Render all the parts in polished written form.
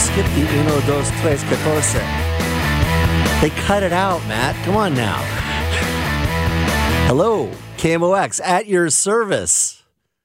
skip the uno, dos, tres, catorce. They cut it out, Matt. Come on now. Hello, KMOX at your service.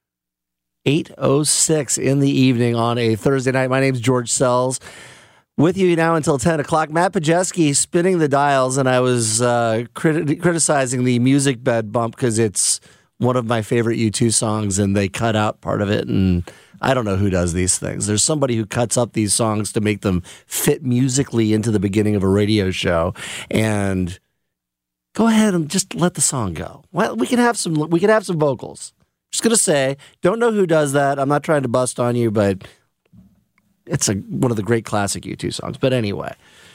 8:06 in the evening on a Thursday night. My name's George Sells. With you now until 10 o'clock. Matt Pajeski spinning the dials, and I was criticizing the music bed bump because it's one of my favorite U2 songs, and they cut out part of it, and I don't know who does these things. There's somebody who cuts up these songs to make them fit musically into the beginning of a radio show, and go ahead and just let the song go. Well, we can have some vocals. Just going to say, don't know who does that. I'm not trying to bust on you, but it's one of the great classic U2 songs. But anyway,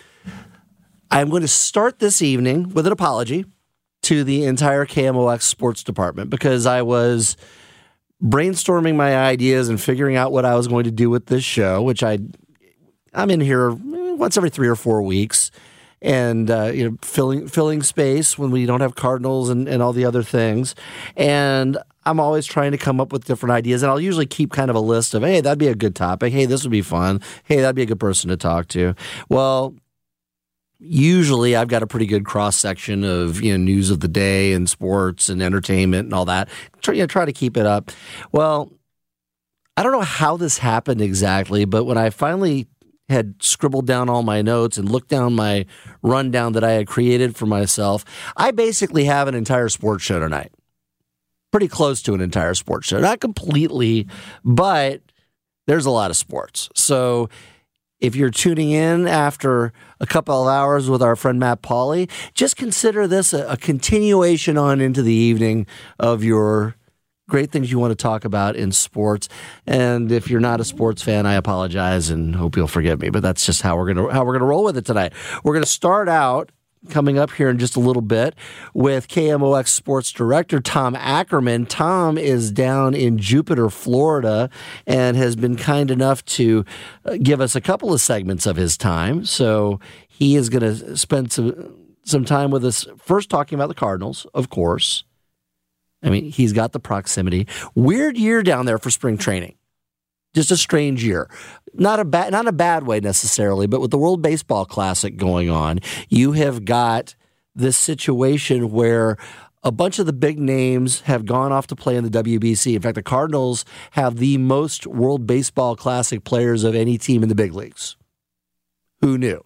I'm going to start this evening with an apology to the entire KMOX sports department because I was brainstorming my ideas and figuring out what I was going to do with this show, which I'm in here once every 3 or 4 weeks, and filling space when we don't have Cardinals and all the other things. And I'm always trying to come up with different ideas, and I'll usually keep kind of a list of, hey, that'd be a good topic. Hey, this would be fun. Hey, that'd be a good person to talk to. Well, usually I've got a pretty good cross-section of news of the day and sports and entertainment and all that. Try to keep it up. Well, I don't know how this happened exactly, but when I finally had scribbled down all my notes and looked down my rundown that I had created for myself, I basically have an entire sports show tonight. Pretty close to an entire sports show. Not completely, but there's a lot of sports. So if you're tuning in after a couple of hours with our friend Matt Pauley, just consider this a continuation on into the evening of your great things you want to talk about in sports. And if you're not a sports fan, I apologize and hope you'll forgive me. But that's just how we're gonna roll with it tonight. We're gonna start out coming up here in just a little bit with KMOX Sports Director Tom Ackerman. Tom is down in Jupiter, Florida, and has been kind enough to give us a couple of segments of his time. So he is going to spend some time with us, first talking about the Cardinals, of course. I mean, he's got the proximity. Weird year down there for spring training. Just a strange year. Not a bad way necessarily, but with the World Baseball Classic going on, you have got this situation where a bunch of the big names have gone off to play in the WBC. In fact, the Cardinals have the most World Baseball Classic players of any team in the big leagues. Who knew?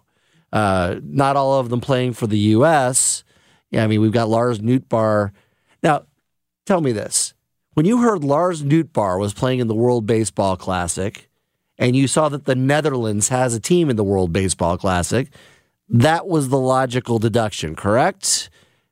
Not all of them playing for the U.S. Yeah, I mean, we've got Lars Nootbaar. Now, tell me this. When you heard Lars Nootbaar was playing in the World Baseball Classic and you saw that the Netherlands has a team in the World Baseball Classic, that was the logical deduction, correct?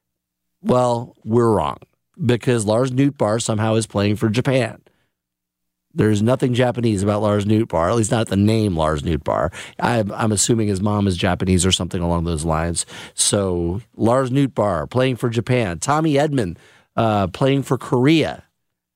Well, we're wrong because Lars Nootbaar somehow is playing for Japan. There's nothing Japanese about Lars Nootbaar, at least not the name Lars Nootbaar. I'm assuming his mom is Japanese or something along those lines. So Lars Nootbaar playing for Japan. Tommy Edman playing for Korea.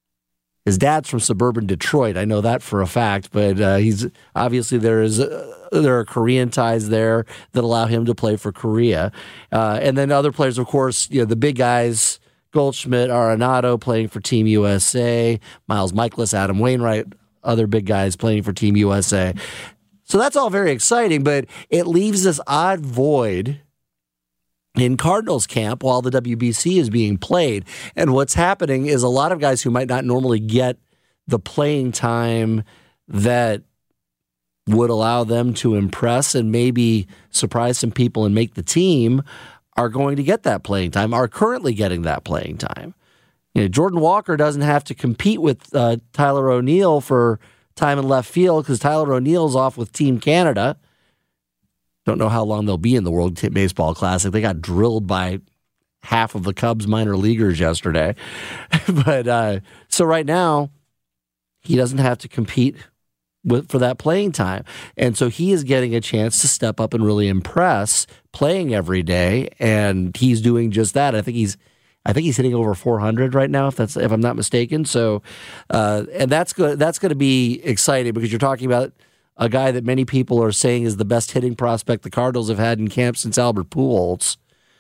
His dad's from suburban Detroit. I know that for a fact, but he's obviously there are Korean ties there that allow him to play for Korea. And then other players, of course, the big guys, Goldschmidt, Arenado playing for Team USA, Miles Mikolas, Adam Wainwright, other big guys playing for Team USA. So that's all very exciting, but it leaves this odd void in Cardinals camp while the WBC is being played. And what's happening is a lot of guys who might not normally get the playing time that would allow them to impress and maybe surprise some people and make the team are going to get that playing time, are currently getting that playing time. Jordan Walker doesn't have to compete with Tyler O'Neill for time in left field because Tyler O'Neill's off with Team Canada. Don't know how long they'll be in the World Baseball Classic. They got drilled by half of the Cubs minor leaguers yesterday. But so right now, he doesn't have to compete for that playing time. And so he is getting a chance to step up and really impress playing every day. And he's doing just that. I think he's hitting over 400 right now, if I'm not mistaken. So, and that's good. That's going to be exciting because you're talking about a guy that many people are saying is the best hitting prospect the Cardinals have had in camp since Albert Pujols.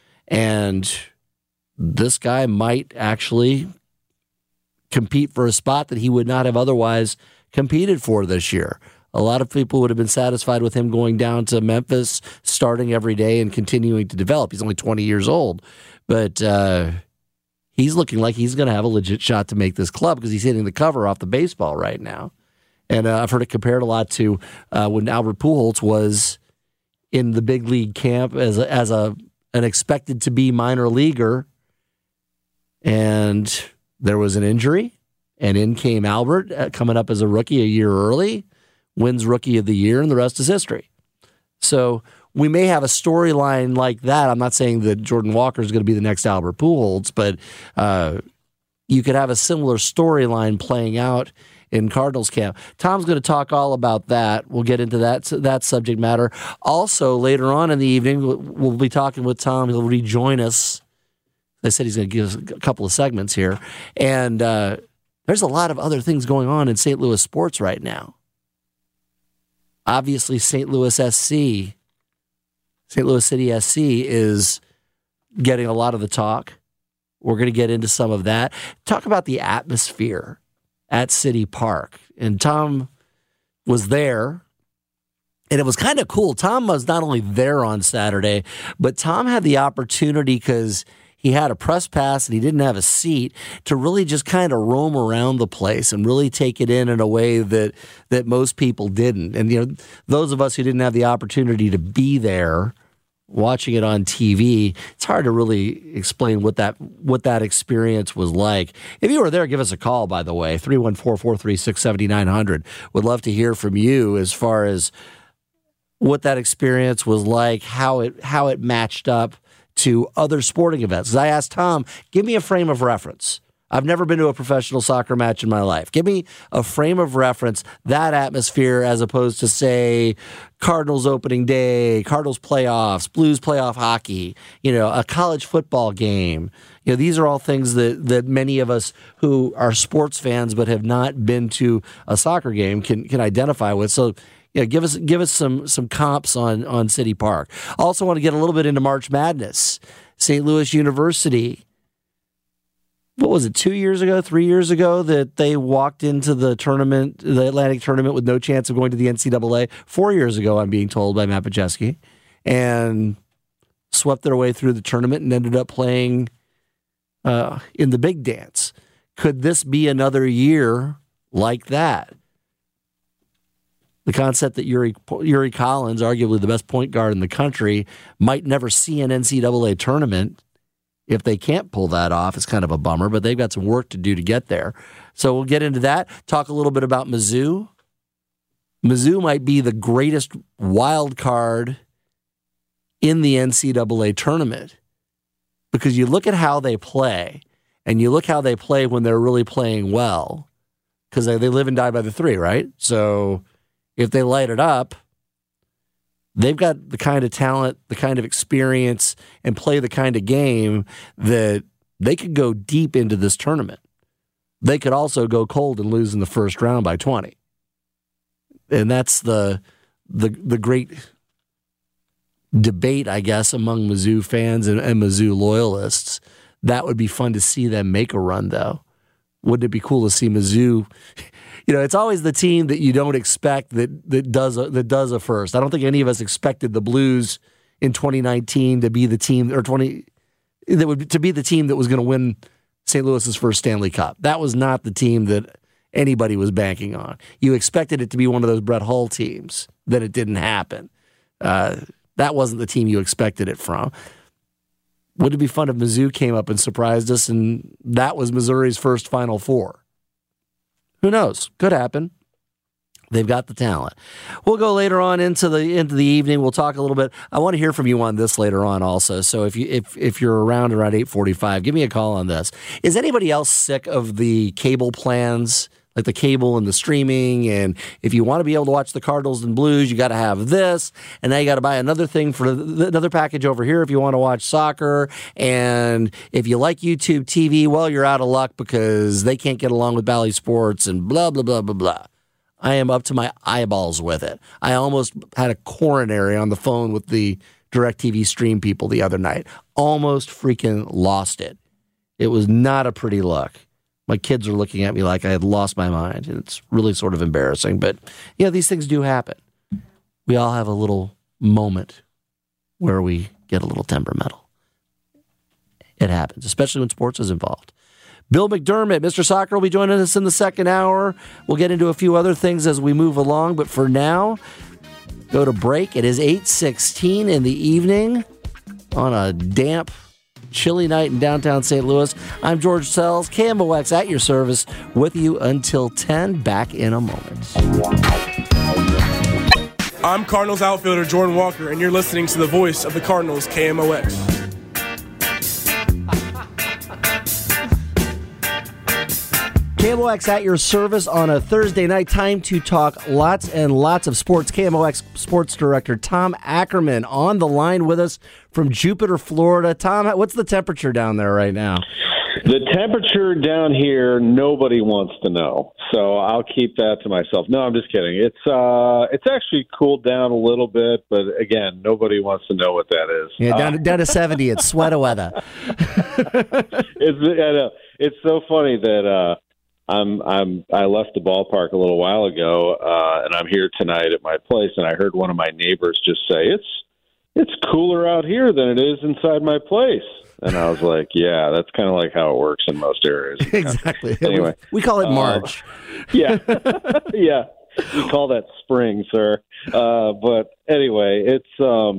And this guy might actually compete for a spot that he would not have otherwise competed for this year. A lot of people would have been satisfied with him going down to Memphis, starting every day and continuing to develop. He's only 20 years old, but he's looking like he's going to have a legit shot to make this club because he's hitting the cover off the baseball right now. And I've heard it compared a lot to when Albert Pujols was in the big league camp as an expected to be minor leaguer, and there was an injury, and in came Albert coming up as a rookie a year early, wins Rookie of the Year, and the rest is history. So we may have a storyline like that. I'm not saying that Jordan Walker is going to be the next Albert Pujols, but you could have a similar storyline playing out in Cardinals camp. Tom's going to talk all about that. We'll get into that subject matter. Also, later on in the evening, we'll be talking with Tom. He'll rejoin us. I said he's going to give us a couple of segments here. And there's a lot of other things going on in St. Louis sports right now. Obviously, St. Louis City SC is getting a lot of the talk. We're going to get into some of that. Talk about the atmosphere at City Park. And Tom was there, and it was kind of cool. Tom was not only there on Saturday, but Tom had the opportunity, because he had a press pass and he didn't have a seat, to really just kind of roam around the place and really take it in a way that most people didn't. And those of us who didn't have the opportunity to be there watching it on TV, it's hard to really explain what that experience was like. If you were there, give us a call, by the way, 314-436-7900. Would love to hear from you as far as what that experience was like, how it matched up to other sporting events. As I asked Tom, give me a frame of reference. I've never been to a professional soccer match in my life. Give me a frame of reference, that atmosphere, as opposed to, say, Cardinals opening day, Cardinals playoffs, Blues playoff hockey, a college football game. These are all things that many of us who are sports fans but have not been to a soccer game can identify with. So, give us some comps on City Park. Also want to get a little bit into March Madness. St. Louis University, what was it, 2 years ago, 3 years ago, that they walked into the tournament, the Atlantic tournament, with no chance of going to the NCAA? 4 years ago, I'm being told by Matt Pajeski, and swept their way through the tournament and ended up playing in the big dance. Could this be another year like that? The concept that Yuri Collins, arguably the best point guard in the country, might never see an NCAA tournament. If they can't pull that off, it's kind of a bummer, but they've got some work to do to get there. So we'll get into that. Talk a little bit about Mizzou. Mizzou might be the greatest wild card in the NCAA tournament, because you look at how they play, and you look how they play when they're really playing well, because they live and die by the three, right? So if they light it up, they've got the kind of talent, the kind of experience, and play the kind of game that they could go deep into this tournament. They could also go cold and lose in the first round by 20. And that's the great debate, I guess, among Mizzou fans and Mizzou loyalists. That would be fun to see them make a run, though. Wouldn't it be cool to see Mizzou? It's always the team that you don't expect that does a first. I don't think any of us expected the Blues in 2019 to be the team, to be the team that was going to win St. Louis's first Stanley Cup. That was not the team that anybody was banking on. You expected it to be one of those Brett Hull teams. Then it didn't happen. That wasn't the team you expected it from. Would it be fun if Mizzou came up and surprised us, and that was Missouri's first Final Four? Who knows? Could happen. They've got the talent. We'll go later on into the evening. We'll talk a little bit. I want to hear from you on this later on also. So if you're around 8:45, give me a call on this. Is anybody else sick of the cable plans, like the cable and the streaming? And if you want to be able to watch the Cardinals and Blues, you got to have this, and now you got to buy another thing for another package over here if you want to watch soccer. And if you like YouTube TV, well, you're out of luck because they can't get along with Bally Sports and blah blah blah blah blah. I am up to my eyeballs with it. I almost had a coronary on the phone with the DirecTV stream people the other night. Almost freaking lost it. It was not a pretty look. My kids are looking at me like I had lost my mind, and it's really sort of embarrassing. But, these things do happen. We all have a little moment where we get a little temperamental. It happens, especially when sports is involved. Bill McDermott, Mr. Soccer, will be joining us in the second hour. We'll get into a few other things as we move along, but for now, go to break. It is 8:16 in the evening on a damp, chilly night in downtown St. Louis. I'm George Sells, KMOX at your service, with you until 10. Back in a moment. I'm Cardinals outfielder Jordan Walker, and you're listening to the voice of the Cardinals, KMOX. KMOX at your service on a Thursday night. Time to talk lots and lots of sports. KMOX sports director Tom Ackerman on the line with us from Jupiter, Florida. Tom, what's the temperature down there right now? The temperature down here, nobody wants to know, so I'll keep that to myself. No, I'm just kidding. It's actually cooled down a little bit, but again, nobody wants to know what that is. Yeah, down to 70. It's sweater weather. It's so funny that I left the ballpark a little while ago, and I'm here tonight at my place, and I heard one of my neighbors just say, "It's cooler out here than it is inside my place." And I was like, yeah, that's kind of like how it works in most areas. Exactly. Anyway, we call it March. Yeah. Yeah. We call that spring, sir. But anyway, it's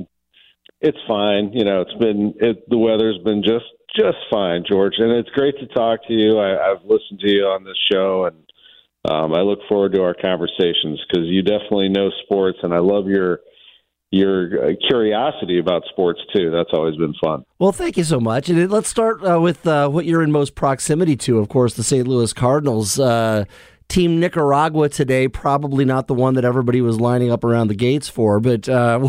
fine. The weather's been just fine, George. And it's great to talk to you. I've listened to you on this show, and I look forward to our conversations because you definitely know sports, and I love your curiosity about sports, too. That's always been fun. Well, thank you so much. And let's start with what you're in most proximity to, of course, the St. Louis Cardinals. Team Nicaragua today, probably not the one that everybody was lining up around the gates for, but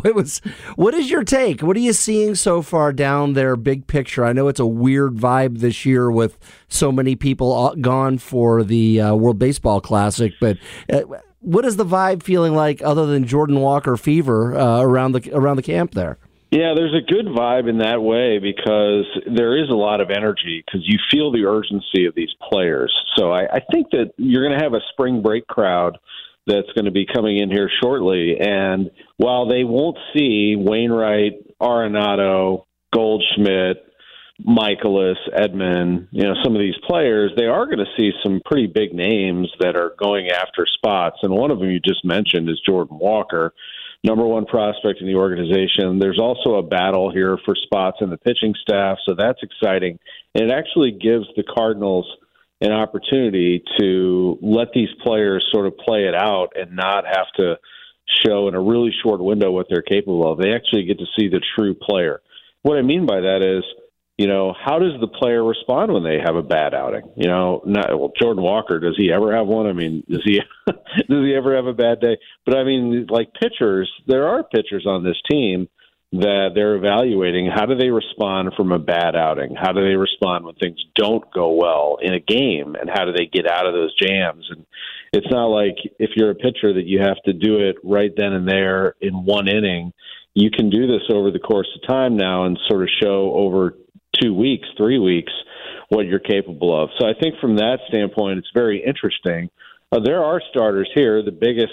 what is your take? What are you seeing so far down there, big picture? I know it's a weird vibe this year with so many people gone for the World Baseball Classic, but what is the vibe feeling like other than Jordan Walker fever around the camp there? Yeah, there's a good vibe in that way because there is a lot of energy because you feel the urgency of these players. So I think that you're going to have a spring break crowd that's going to be coming in here shortly. And while they won't see Wainwright, Arenado, Goldschmidt, Michaelis, Edman, some of these players, they are going to see some pretty big names that are going after spots. And one of them you just mentioned is Jordan Walker, number one prospect in the organization. There's also a battle here for spots in the pitching staff, so that's exciting. And it actually gives the Cardinals an opportunity to let these players sort of play it out and not have to show in a really short window what they're capable of. They actually get to see the true player. What I mean by that is, how does the player respond when they have a bad outing? Jordan Walker, does he ever have one? I mean, does he ever have a bad day? But I mean, like pitchers, there are pitchers on this team that they're evaluating. How do they respond from a bad outing? How do they respond when things don't go well in a game? And how do they get out of those jams? And it's not like if you're a pitcher that you have to do it right then and there in one inning. You can do this over the course of time now and sort of show over 2 weeks, 3 weeks, what you're capable of. So I think from that standpoint, it's very interesting. There are starters here. The biggest,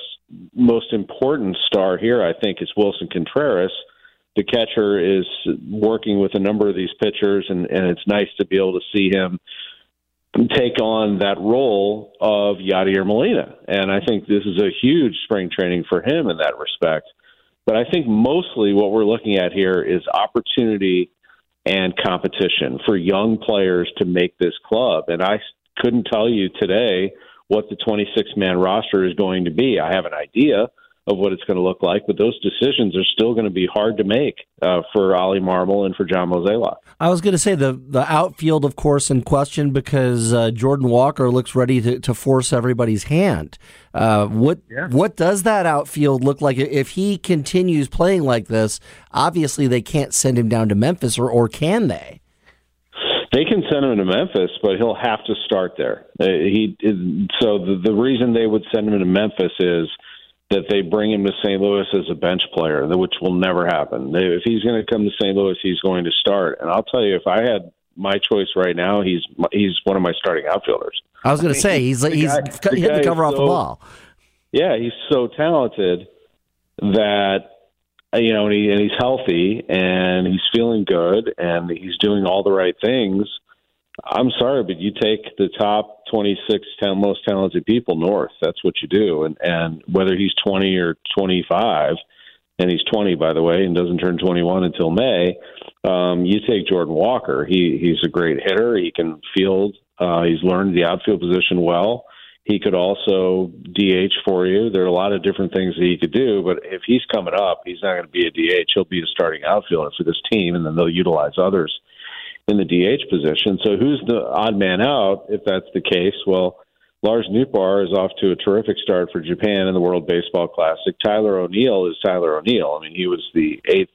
most important star here, I think, is Wilson Contreras. The catcher is working with a number of these pitchers, and it's nice to be able to see him take on that role of Yadier Molina. And I think this is a huge spring training for him in that respect. But I think mostly what we're looking at here is opportunity and competition for young players to make this club. And I couldn't tell you today what the 26-man roster is going to be. I have an idea of what it's going to look like, but those decisions are still going to be hard to make for Ollie Marmol and for John Mozeliak. I was going to say the outfield, of course, in question because Jordan Walker looks ready to force everybody's hand. What does that outfield look like if he continues playing like this? Obviously, they can't send him down to Memphis, or can they? They can send him to Memphis, but he'll have to start there. So the reason they would send him to Memphis is that they bring him to St. Louis as a bench player, which will never happen. If he's going to come to St. Louis, he's going to start. And I'll tell you, if I had my choice right now. He's one of my starting outfielders. I was going to say he's hitting the cover off the ball. Yeah, he's so talented that and he's healthy and he's feeling good and he's doing all the right things. I'm sorry, but you take the top 26 most talented people north. That's what you do. And whether he's 20 or 25, and he's 20, by the way, and doesn't turn 21 until May, you take Jordan Walker. He's a great hitter. He can field. He's learned the outfield position well. He could also DH for you. There are a lot of different things that he could do, but if he's coming up, he's not going to be a DH. He'll be a starting outfielder for this team, and then they'll utilize others in the DH position. So who's the odd man out if that's the case? Well, Lars Nootbaar is off to a terrific start for Japan in the World Baseball Classic. Tyler O'Neill is Tyler O'Neill. I mean, he was the eighth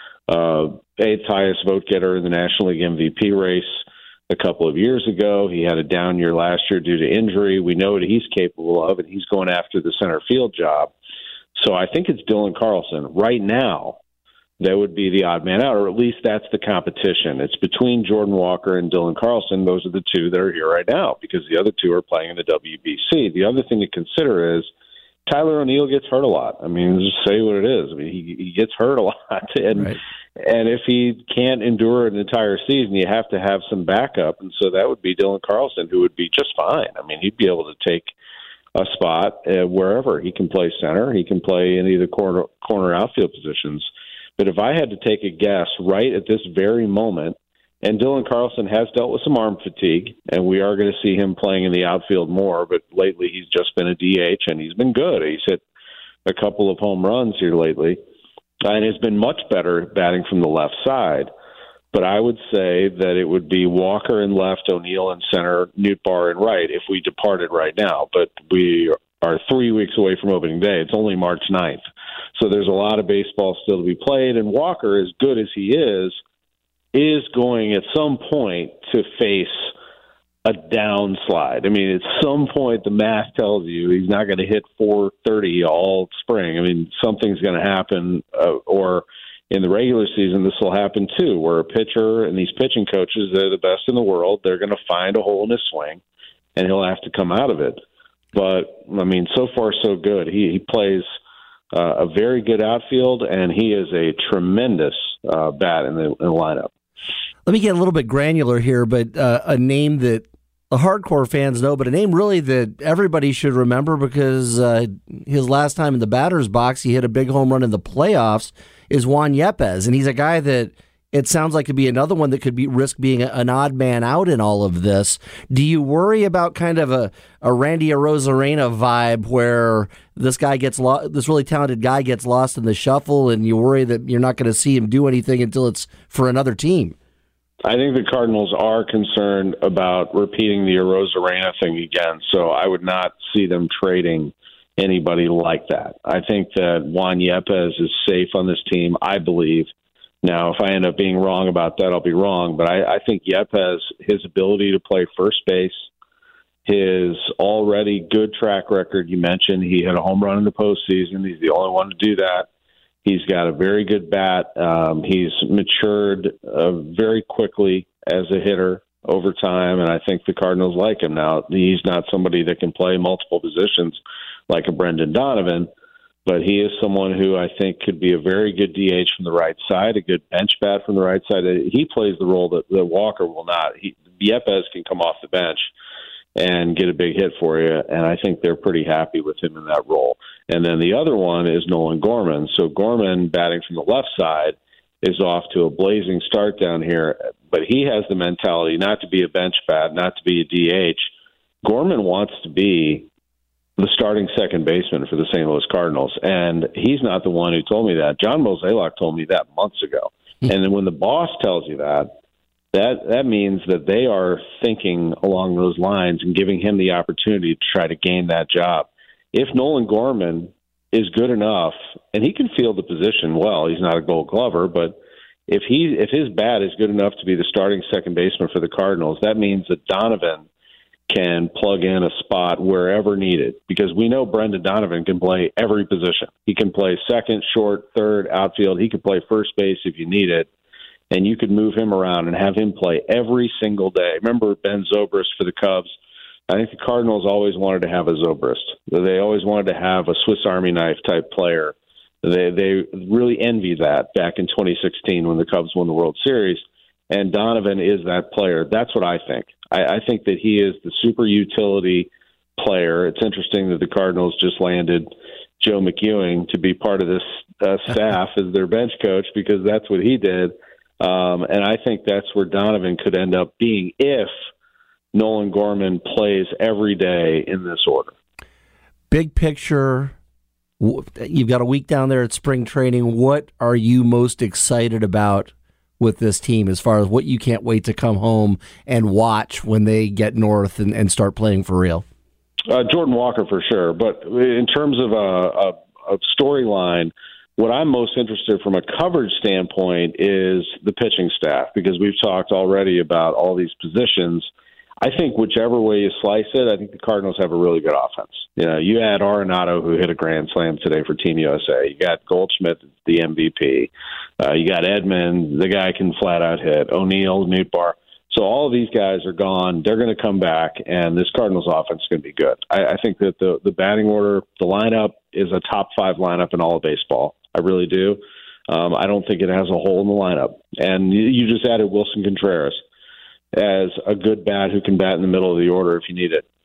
highest vote getter in the National League MVP race a couple of years ago. He had a down year last year due to injury. We know what he's capable of, and he's going after the center field job. So I think it's Dylan Carlson. Right now, that would be the odd man out, or at least that's the competition. It's between Jordan Walker and Dylan Carlson. Those are the two that are here right now because the other two are playing in the WBC. The other thing to consider is Tyler O'Neill gets hurt a lot. I mean, just say what it is. I mean, he gets hurt a lot, and if he can't endure an entire season, you have to have some backup, and so that would be Dylan Carlson, who would be just fine. I mean, he'd be able to take a spot wherever. He can play center. He can play in either corner outfield positions. But if I had to take a guess right at this very moment, and Dylan Carlson has dealt with some arm fatigue, and we are going to see him playing in the outfield more, but lately he's just been a DH, and he's been good. He's hit a couple of home runs here lately, and has been much better batting from the left side. But I would say that it would be Walker in left, O'Neill in center, Nootbaar in right if we departed right now. But we are 3 weeks away from opening day. It's only March 9th. So there's a lot of baseball still to be played, and Walker, as good as he is going at some point to face a downslide. I mean, at some point the math tells you he's not going to hit 430 all spring. I mean, something's going to happen, or in the regular season this will happen too, where a pitcher and these pitching coaches, they're the best in the world, they're going to find a hole in his swing, and he'll have to come out of it. But, I mean, so far so good. He plays a very good outfield, and he is a tremendous bat in the lineup. Let me get a little bit granular here, but a name that the hardcore fans know, but a name really that everybody should remember because his last time in the batter's box, he hit a big home run in the playoffs, is Juan Yepez. And he's a guy that it sounds like could be another one that could risk being an odd man out in all of this. Do you worry about kind of a Randy Arozarena vibe where this guy gets this really talented guy gets lost in the shuffle, and you worry that you're not going to see him do anything until it's for another team? I think the Cardinals are concerned about repeating the Arozarena thing again, so I would not see them trading anybody like that. I think that Juan Yepez is safe on this team, I believe. Now, if I end up being wrong about that, I'll be wrong. But I think Yepez, his ability to play first base, his already good track record, you mentioned he had a home run in the postseason. He's the only one to do that. He's got a very good bat. He's matured very quickly as a hitter over time, and I think the Cardinals like him now. He's not somebody that can play multiple positions like a Brendan Donovan, but he is someone who I think could be a very good DH from the right side, a good bench bat from the right side. He plays the role that Walker will not. Yepez can come off the bench and get a big hit for you, and I think they're pretty happy with him in that role. And then the other one is Nolan Gorman. So Gorman, batting from the left side, is off to a blazing start down here, but he has the mentality not to be a bench bat, not to be a DH. Gorman wants to be the starting second baseman for the St. Louis Cardinals, and he's not the one who told me that. John Mozeliak told me that months ago. And then when the boss tells you that means that they are thinking along those lines and giving him the opportunity to try to gain that job. If Nolan Gorman is good enough, and he can field the position well, he's not a Gold Glover, but if his bat is good enough to be the starting second baseman for the Cardinals, that means that Donovan can plug in a spot wherever needed, because we know Brendan Donovan can play every position. He can play second, short, third, outfield. He can play first base if you need it. and you could move him around and have him play every single day. Remember Ben Zobrist for the Cubs? I think the Cardinals always wanted to have a Zobrist. They always wanted to have a Swiss Army knife type player. They really envied that back in 2016 when the Cubs won the World Series. And Donovan is that player. That's what I think. I think that he is the super utility player. It's interesting that the Cardinals just landed Joe McEwing to be part of this staff as their bench coach because that's what he did. And I think that's where Donovan could end up being if Nolan Gorman plays every day in this order. Big picture, you've got a week down there at spring training. What are you most excited about with this team as far as what you can't wait to come home and watch when they get north and start playing for real? Jordan Walker for sure. But in terms of a storyline, what I'm most interested from a coverage standpoint is the pitching staff, because we've talked already about all these positions. I think whichever way you slice it, I think the Cardinals have a really good offense. You know, you had Arenado, who hit a grand slam today for Team USA. You got Goldschmidt, the MVP. You got Edman, the guy can flat out hit. O'Neill, Nootbaar. So all of these guys are gone. They're going to come back, and this Cardinals offense is going to be good. I think that the batting order, the lineup is a top 5 lineup in all of baseball. I really do. I don't think it has a hole in the lineup. And you just added Wilson Contreras as a good bat who can bat in the middle of the order if you need it.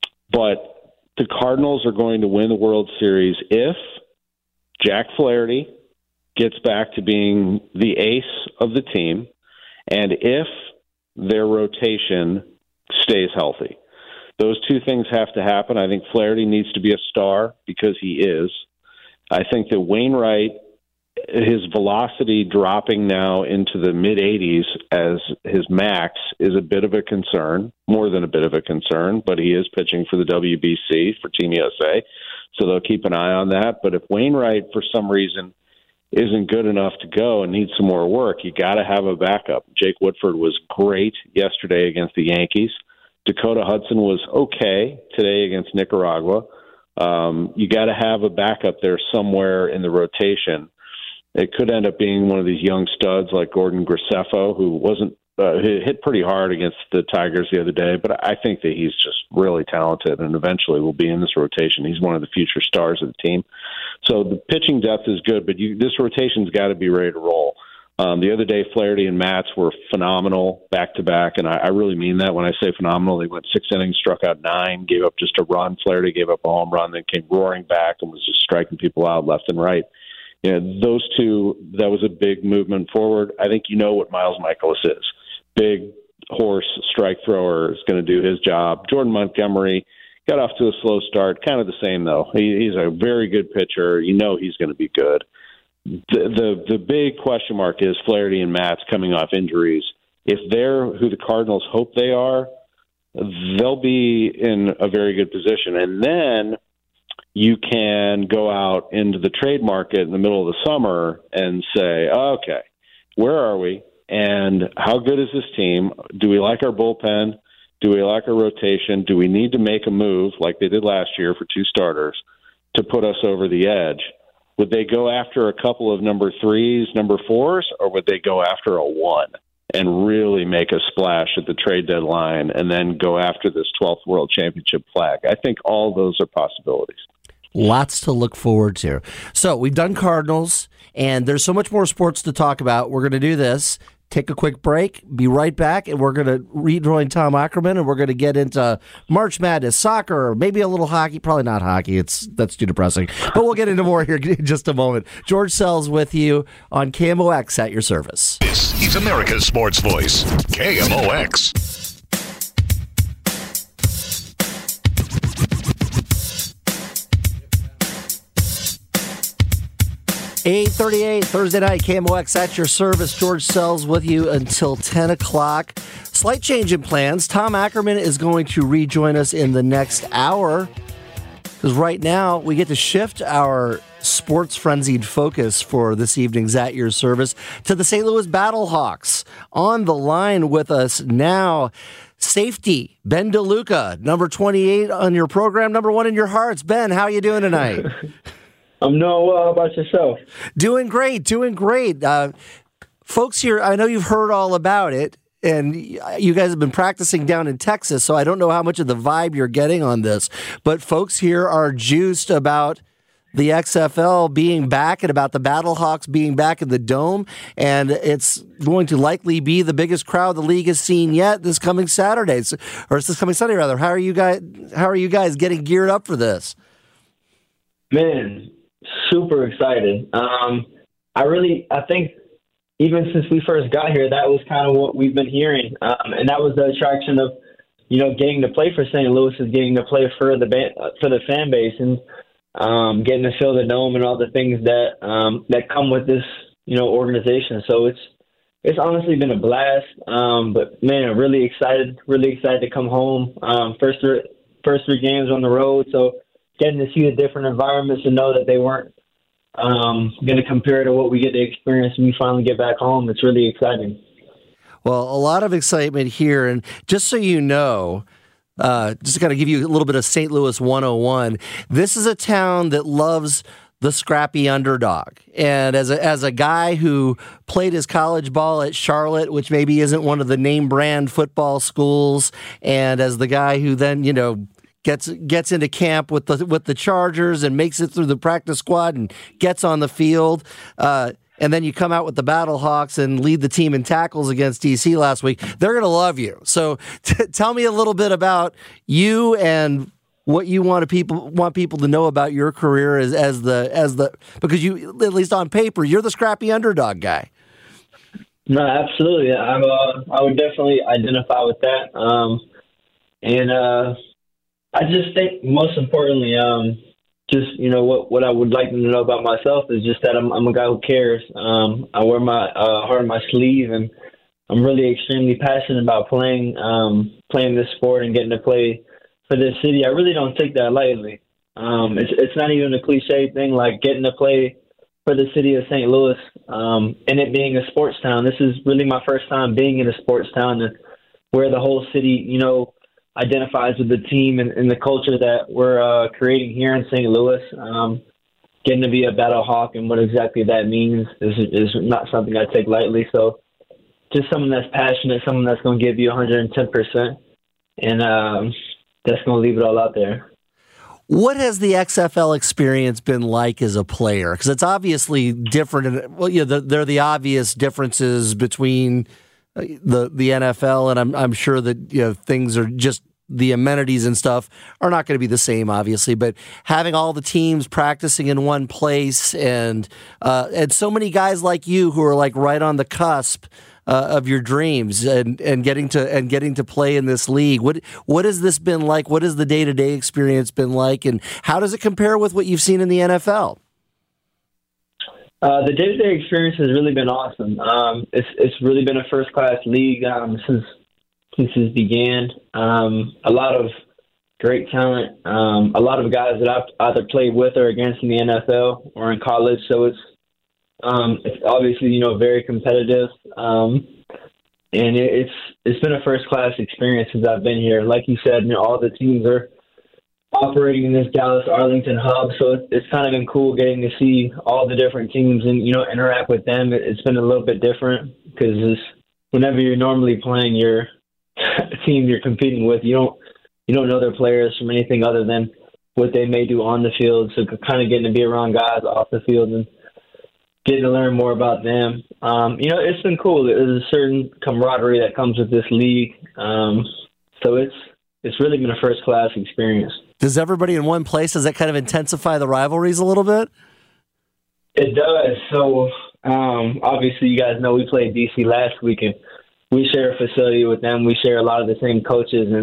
But the Cardinals are going to win the World Series if Jack Flaherty gets back to being the ace of the team and if their rotation stays healthy. Those two things have to happen. I think Flaherty needs to be a star because he is. I think that Wainwright, his velocity dropping now into the mid-80s as his max is a bit of a concern, more than a bit of a concern, but he is pitching for the WBC for Team USA, so they'll keep an eye on that. But if Wainwright, for some reason, isn't good enough to go and needs some more work, you got to have a backup. Jake Woodford was great yesterday against the Yankees. Dakota Hudson was okay today against Nicaragua. You got to have a backup there somewhere in the rotation. It could end up being one of these young studs like Gordon Graceffo, who wasn't hit pretty hard against the Tigers the other day, but I think that he's just really talented and eventually will be in this rotation. He's one of the future stars of the team. So the pitching depth is good, but this rotation's got to be ready to roll. The other day, Flaherty and Matz were phenomenal back-to-back, and I really mean that when I say phenomenal. They went 6 innings, struck out 9, gave up just a run. Flaherty gave up a home run, then came roaring back and was just striking people out left and right. You know, those two, that was a big movement forward. I think you know what Miles Mikolas is. Big horse strike thrower, is going to do his job. Jordan Montgomery got off to a slow start, kind of the same, though. He's a very good pitcher. You know he's going to be good. The big question mark is Flaherty and Matz coming off injuries. If they're who the Cardinals hope they are, they'll be in a very good position. And then you can go out into the trade market in the middle of the summer and say, okay, where are we? And how good is this team? Do we like our bullpen? Do we like our rotation? Do we need to make a move like they did last year for 2 starters to put us over the edge? Would they go after a couple of number 3s, number 4s, or would they go after a 1 and really make a splash at the trade deadline and then go after this 12th World Championship flag? I think all those are possibilities. Lots to look forward to. So we've done Cardinals, and there's so much more sports to talk about. We're going to do this. Take a quick break, be right back, and we're going to rejoin Tom Ackerman, and we're going to get into March Madness, soccer, maybe a little hockey. Probably not hockey. That's too depressing. But we'll get into more here in just a moment. George Sells with you on KMOX at your service. This is America's sports voice, KMOX. 8:38 Thursday night, KMOX at your service. George Sells with you until 10 o'clock. Slight change in plans. Tom Ackerman is going to rejoin us in the next hour because right now we get to shift our sports frenzied focus for this evening's At Your Service to the St. Louis Battlehawks. On the line with us now, safety, Ben DeLuca, number 28 on your program, number 1 in your hearts. Ben, how are you doing tonight? I'm doing well. How about yourself? Doing great. folks here, I know you've heard all about it, and you guys have been practicing down in Texas, so I don't know how much of the vibe you're getting on this, but folks here are juiced about the XFL being back and about the Battlehawks being back in the Dome, and it's going to likely be the biggest crowd the league has seen yet this coming Saturday, or this coming Sunday rather. How are you guys getting geared up for this? Man, super excited. I think even since we first got here, that was kind of what we've been hearing. And that was the attraction of, getting to play for St. Louis, is getting to play for the fan base, and getting to fill the Dome and all the things that come with this, organization. So it's honestly been a blast. But man, really excited to come home. First three games on the road. So getting to see the different environments and know that they weren't going to compare to what we get to experience when we finally get back home. It's really exciting. Well, a lot of excitement here. And just so you know, just got to give you a little bit of St. Louis 101. This is a town that loves the scrappy underdog. And as a guy who played his college ball at Charlotte, which maybe isn't one of the name brand football schools, and as the guy who then, gets into camp with the Chargers and makes it through the practice squad and gets on the field, and then you come out with the Battlehawks and lead the team in tackles against DC last week. They're going to love you. So tell me a little bit about you and what you want people to know about your career as the because you, at least on paper, you're the scrappy underdog guy. No, absolutely. I would definitely identify with that. I just think most importantly, what I would like them to know about myself is just that I'm a guy who cares. I wear my heart on my sleeve, and I'm really extremely passionate about playing this sport and getting to play for this city. I really don't take that lightly. It's not even a cliche thing like getting to play for the city of St. Louis, and it being a sports town. This is really my first time being in a sports town where the whole city, identifies with the team and the culture that we're creating here in St. Louis. Getting to be a Battlehawk and what exactly that means is not something I take lightly. So just someone that's passionate, someone that's going to give you 110%, and that's going to leave it all out there. What has the XFL experience been like as a player? Because it's obviously different. There are the obvious differences between the NFL, and I'm sure that things are just the amenities and stuff are not going to be the same, obviously. But having all the teams practicing in one place, and so many guys like you who are like right on the cusp of your dreams and getting to play in this league. What has this been like? What has the day-to-day experience been like, and how does it compare with what you've seen in the NFL? The day-to-day experience has really been awesome. It's really been a first-class league since it began. A lot of great talent. A lot of guys that I've either played with or against in the NFL or in college. So it's obviously very competitive. And it's been a first-class experience since I've been here. Like you said, all the teams are operating in this Dallas-Arlington hub, so it's kind of been cool getting to see all the different teams and interact with them. It's been a little bit different because whenever you're normally playing your team you're competing with, you don't know their players from anything other than what they may do on the field. So kind of getting to be around guys off the field and getting to learn more about them. It's been cool. There's a certain camaraderie that comes with this league. So it's really been a first-class experience. Does everybody in one place, does that kind of intensify the rivalries a little bit? It does. So, obviously, you guys know we played DC last week, and we share a facility with them. We share a lot of the same coaches, and,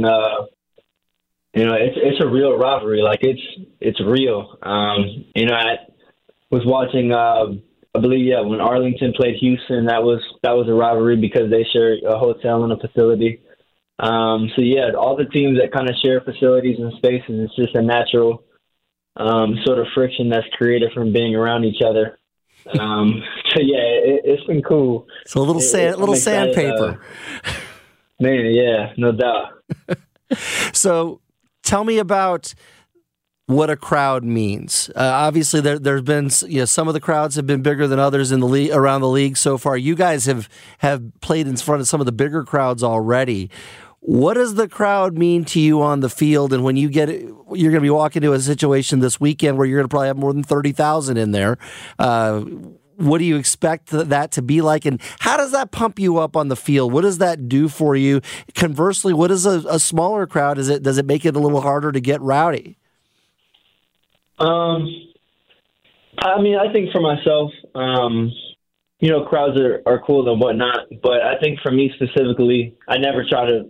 it's a real rivalry. Like, it's real. I was watching, I believe, when Arlington played Houston, that was a rivalry because they share a hotel and a facility. All the teams that kind of share facilities and spaces, it's just a natural sort of friction that's created from being around each other. It's been cool. So a little sandpaper. Man, yeah, no doubt. So tell me about what a crowd means. Obviously, there's been some of the crowds have been bigger than others in the league around the league so far. You guys have played in front of some of the bigger crowds already. What does the crowd mean to you on the field? And when you're going to be walking into a situation this weekend where you're going to probably have more than 30,000 in there. What do you expect that to be like? And how does that pump you up on the field? What does that do for you? Conversely, what is a smaller crowd? Does it make it a little harder to get rowdy? I mean, I think for myself, crowds are cool and whatnot, but I think for me specifically, I never try to,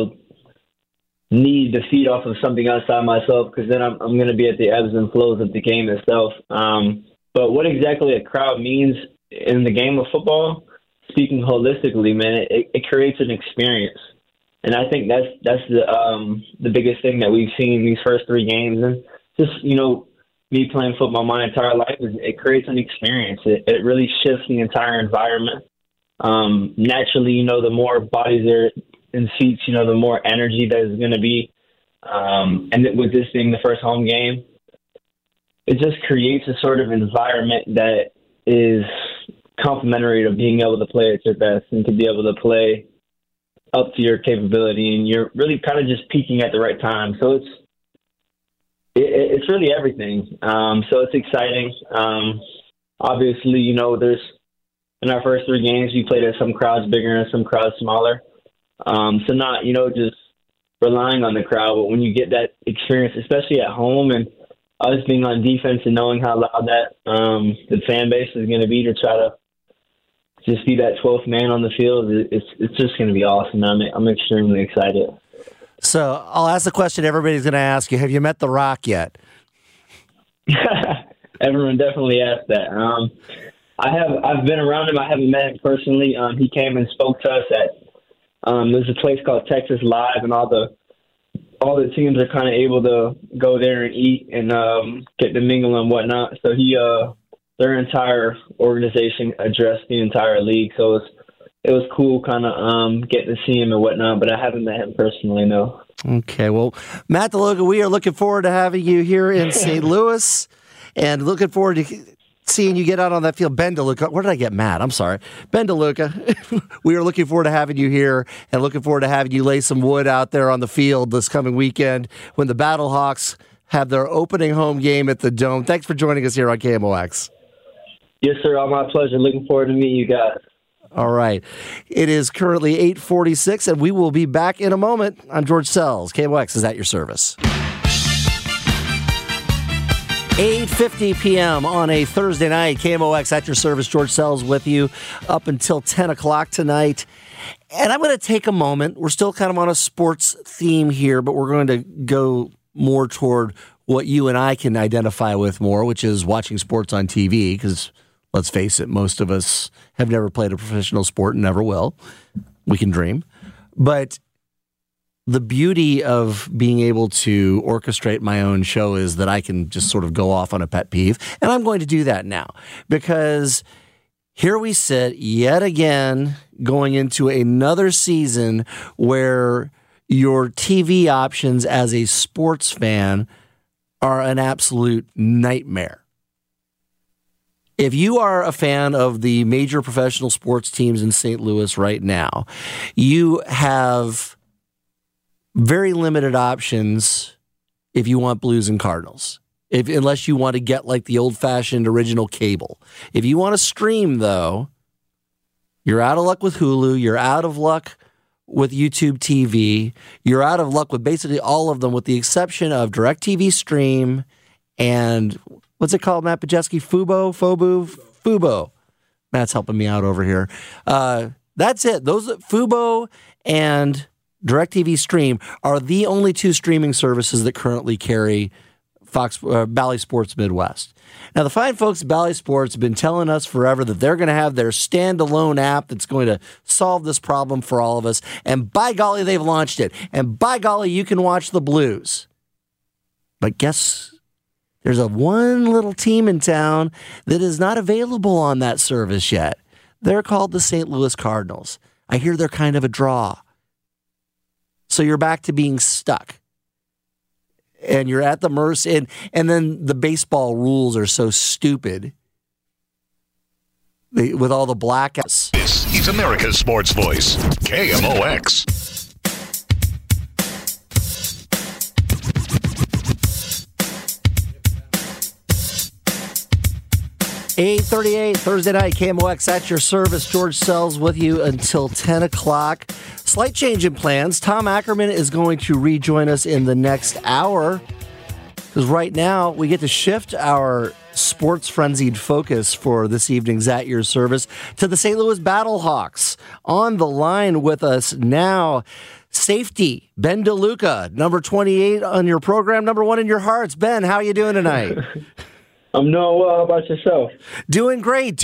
need to feed off of something outside myself, because then I'm going to be at the ebbs and flows of the game itself. But what exactly a crowd means in the game of football, speaking holistically, man, it creates an experience. And I think that's the biggest thing that we've seen these first 3 games. And just, me playing football my entire life, it creates an experience. It really shifts the entire environment. Naturally, the more bodies are in seats, the more energy there's going to be. And with this being the first home game, it just creates a sort of environment that is complementary to being able to play at your best and to be able to play up to your capability. And you're really kind of just peaking at the right time. So it's really everything. So it's exciting. Obviously, there's in our first 3 games, we played at some crowds bigger and some crowds smaller. So not, just relying on the crowd, but when you get that experience, especially at home, and us being on defense and knowing how loud that the fan base is going to be to try to just be that 12th man on the field, it's just going to be awesome. I'm extremely excited. So I'll ask the question everybody's going to ask you. Have you met The Rock yet? Everyone definitely asked that. I've been around him. I haven't met him personally. He came and spoke to us at there's a place called Texas Live, and all the teams are kind of able to go there and eat and get to mingle and whatnot. So their entire organization addressed the entire league. So it was cool kind of getting to see him and whatnot, but I haven't met him personally, no. Okay, well, Matt DeLuca, we are looking forward to having you here in St. Louis and looking forward to seeing you get out on that field. Ben DeLuca, where did I get Matt? I'm sorry. Ben DeLuca, we are looking forward to having you here and looking forward to having you lay some wood out there on the field this coming weekend when the Battlehawks have their opening home game at the Dome. Thanks for joining us here on KMOX. Yes, sir. All my pleasure. Looking forward to meeting you guys. All right. It is currently 8:46, and we will be back in a moment. I'm George Sells. KMOX is at your service. 8:50 p.m. on a Thursday night. KMOX at your service. George Sells with you up until 10 o'clock tonight. And I'm going to take a moment. We're still kind of on a sports theme here, but we're going to go more toward what you and I can identify with more, which is watching sports on TV, because let's face it, most of us have never played a professional sport and never will. We can dream. But the beauty of being able to orchestrate my own show is that I can just sort of go off on a pet peeve. And I'm going to do that now, because here we sit yet again going into another season where your TV options as a sports fan are an absolute nightmare. If you are a fan of the major professional sports teams in St. Louis right now, you have very limited options if you want Blues and Cardinals, unless you want to get like the old-fashioned original cable. If you want to stream, though, you're out of luck with Hulu, you're out of luck with YouTube TV, you're out of luck with basically all of them with the exception of DirecTV Stream and what's it called, Matt Pajeski? Fubo. Matt's helping me out over here. That's it. Those Fubo and DirecTV Stream are the only 2 streaming services that currently carry Bally Sports Midwest. Now, the fine folks at Bally Sports have been telling us forever that they're going to have their standalone app that's going to solve this problem for all of us. And by golly, they've launched it. And by golly, you can watch the Blues. But guess there's one little team in town that is not available on that service yet. They're called the St. Louis Cardinals. I hear they're kind of a draw. So you're back to being stuck. and you're at the mercy, and then the baseball rules are so stupid with all the blackouts. He's America's sports voice, KMOX. 8:38 Thursday night, KMOX at your service. George Sells with you until 10 o'clock. Slight change in plans. Tom Ackerman is going to rejoin us in the next hour because right now we get to shift our sports frenzied focus for this evening's At Your Service to the St. Louis Battlehawks. On the line with us now, safety, Ben DeLuca, number 28 on your program, number 1 in your hearts. Ben, how you doing tonight? I'm doing well. How about yourself? Doing great.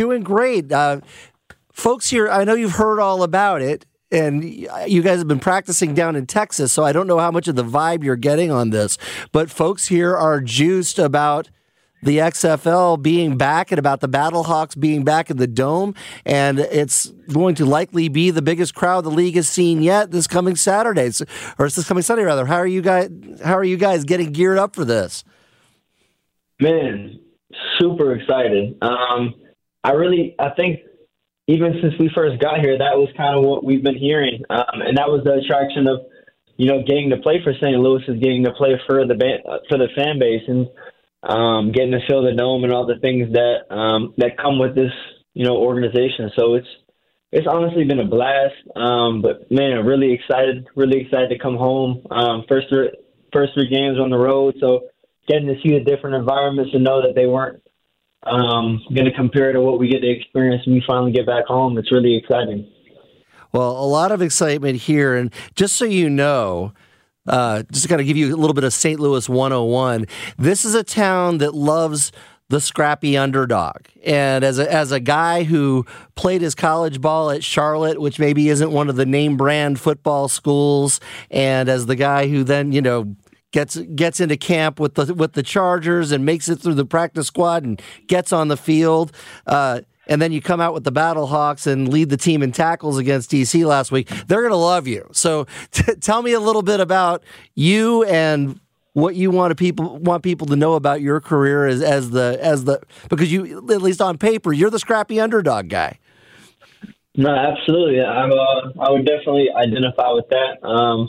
Folks here, I know you've heard all about it, and you guys have been practicing down in Texas, so I don't know how much of the vibe you're getting on this, but folks here are juiced about the XFL being back and about the Battlehawks being back in the Dome, and it's going to likely be the biggest crowd the league has seen yet this coming Saturday, or this coming Sunday, rather. How are you guys getting geared up for this? Man, super excited. I think even since we first got here, that was kind of what we've been hearing, and that was the attraction of, getting to play for St. Louis is getting to play for the fan base and getting to fill the Dome and all the things that come with this organization. So it's honestly been a blast. But man, I'm really excited to come home. First three games on the road, so getting to see the different environments and know that they weren't going to compare to what we get to experience when we finally get back home. It's really exciting. Well, a lot of excitement here. And just so you know, just got to give you a little bit of St. Louis 101. This is a town that loves the scrappy underdog. And as a guy who played his college ball at Charlotte, which maybe isn't one of the name brand football schools, and as the guy who then, gets into camp with the Chargers and makes it through the practice squad and gets on the field. And then you come out with the Battlehawks and lead the team in tackles against DC last week. They're going to love you. So tell me a little bit about you and what you want people to know about your career as the because you, at least on paper, you're the scrappy underdog guy. No, absolutely. I would definitely identify with that.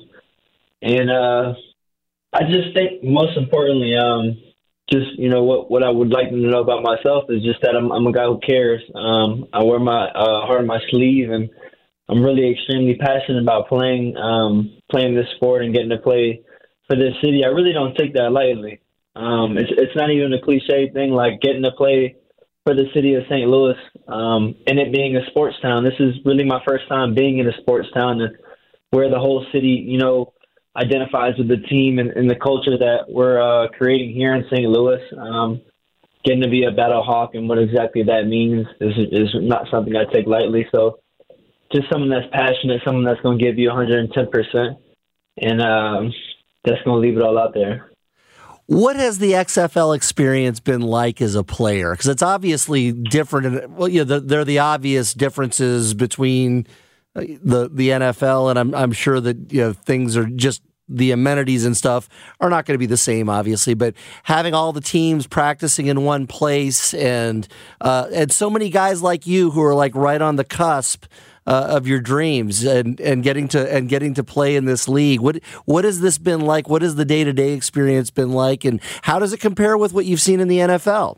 I just think most importantly, what I would like them to know about myself is just that I'm a guy who cares. I wear my heart on my sleeve, and I'm really extremely passionate about playing this sport and getting to play for this city. I really don't take that lightly. It's not even a cliche thing like getting to play for the city of St. Louis and it being a sports town. This is really my first time being in a sports town and where the whole city, identifies with the team and the culture that we're creating here in St. Louis. Getting to be a Battlehawk and what exactly that means is not something I take lightly. So just someone that's passionate, someone that's going to give you 110%, and that's going to leave it all out there. What has the XFL experience been like as a player? Because it's obviously different. There are the obvious differences between the NFL, and I'm sure that things are just the amenities and stuff are not going to be the same, obviously. But having all the teams practicing in one place, and so many guys like you who are like right on the cusp of your dreams, and getting to play in this league. What has this been like? What has the day-to-day experience been like, and how does it compare with what you've seen in the NFL?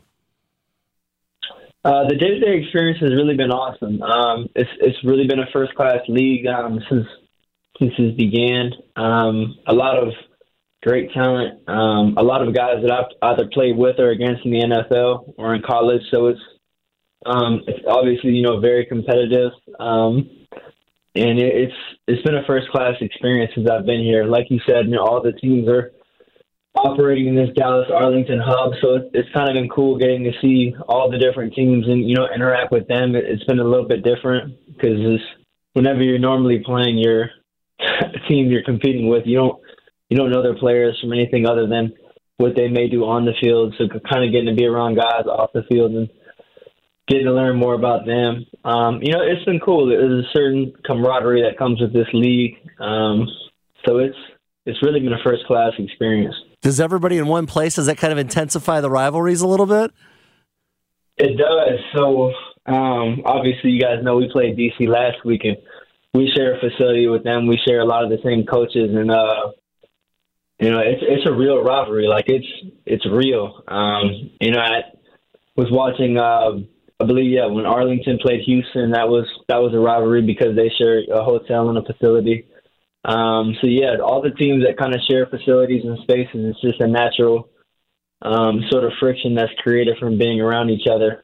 The day-to-day experience has really been awesome. It's really been a first-class league since it began. A lot of great talent. A lot of guys that I've either played with or against in the NFL or in college. So it's obviously very competitive. And it's been a first-class experience since I've been here. Like you said, all the teams are operating in this Dallas-Arlington hub, so it's kind of been cool getting to see all the different teams and interact with them. It's been a little bit different because whenever you're normally playing your team you're competing with, you don't know their players from anything other than what they may do on the field. So kind of getting to be around guys off the field and getting to learn more about them. It's been cool. There's a certain camaraderie that comes with this league. So it's really been a first-class experience. Does everybody in one place, does that kind of intensify the rivalries a little bit? It does. So, obviously, you guys know we played DC last week, and we share a facility with them. We share a lot of the same coaches, and it's a real rivalry. Like it's real. I was watching. I believe, when Arlington played Houston, that was a rivalry because they share a hotel and a facility. All the teams that kind of share facilities and spaces, it's just a natural sort of friction that's created from being around each other.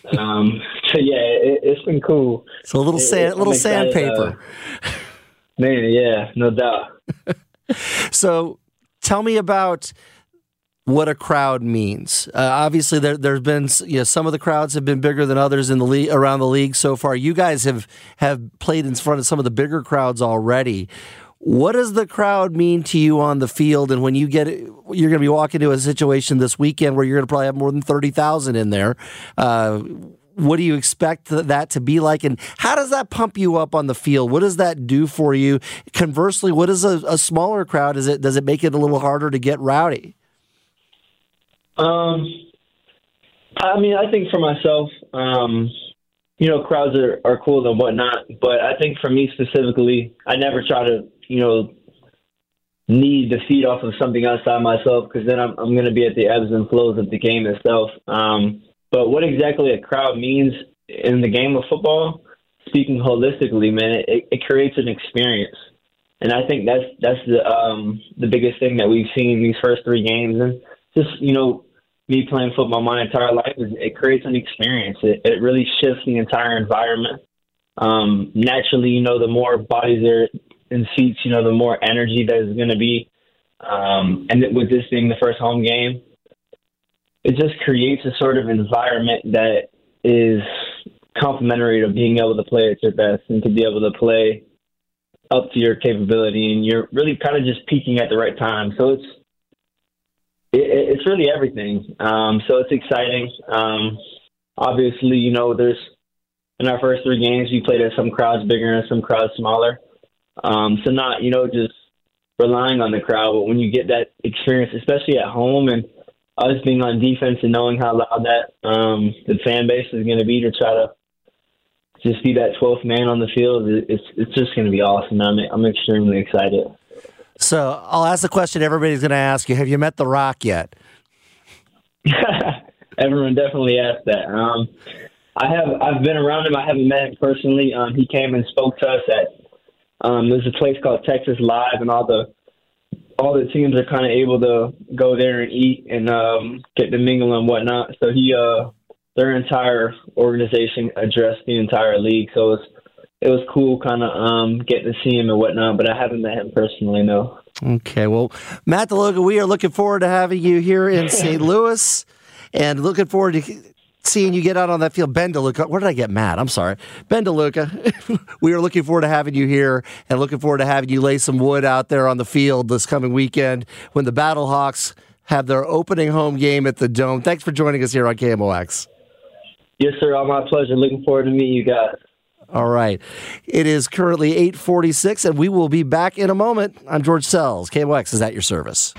It's been cool. So a little sandpaper. Man, yeah, no doubt. So tell me about what a crowd means. Obviously, there's been some of the crowds have been bigger than others in the league, around the league so far. You guys have played in front of some of the bigger crowds already. What does the crowd mean to you on the field? And when you're going to be walking into a situation this weekend where you're going to probably have more than 30,000 in there, what do you expect that to be like? And how does that pump you up on the field? What does that do for you? Conversely, what is a smaller crowd? Does it make it a little harder to get rowdy? I think for myself, crowds are cool and whatnot, but I think for me specifically, I never try to, need to feed off of something outside myself, because then I'm going to be at the ebbs and flows of the game itself. But what exactly a crowd means in the game of football, speaking holistically, man, it creates an experience. And I think that's the biggest thing that we've seen these first 3 games. And just, me playing football my entire life, it creates an experience. It really shifts the entire environment. Naturally, the more bodies are in seats, the more energy there's going to be. And with this being the first home game, it just creates a sort of environment that is complementary to being able to play at your best and to be able to play up to your capability. And you're really kind of just peaking at the right time. So it's really everything. So it's exciting. Obviously, there's in our first 3 games, we played at some crowds bigger and some crowds smaller. So not, just relying on the crowd, but when you get that experience, especially at home, and us being on defense and knowing how loud that the fan base is going to be to try to just be that 12th man on the field, it's just going to be awesome. I'm extremely excited. So I'll ask the question everybody's going to ask you. Have you met The Rock yet? Everyone definitely asked that. I've been around him. I haven't met him personally. He came and spoke to us at there's a place called Texas Live, and all the teams are kind of able to go there and eat and get to mingle and whatnot. So their entire organization addressed the entire league. So it was cool kind of getting to see him and whatnot, but I haven't met him personally, no. Okay, well, Matt DeLuca, we are looking forward to having you here in St. Louis and looking forward to seeing you get out on that field. Ben DeLuca, where did I get Matt? I'm sorry. Ben DeLuca, we are looking forward to having you here and looking forward to having you lay some wood out there on the field this coming weekend when the Battlehawks have their opening home game at the Dome. Thanks for joining us here on KMOX. Yes, sir. All my pleasure. Looking forward to meeting you guys. All right. It is currently 8:46, and we will be back in a moment. I'm George Sells. KMOX is at your service.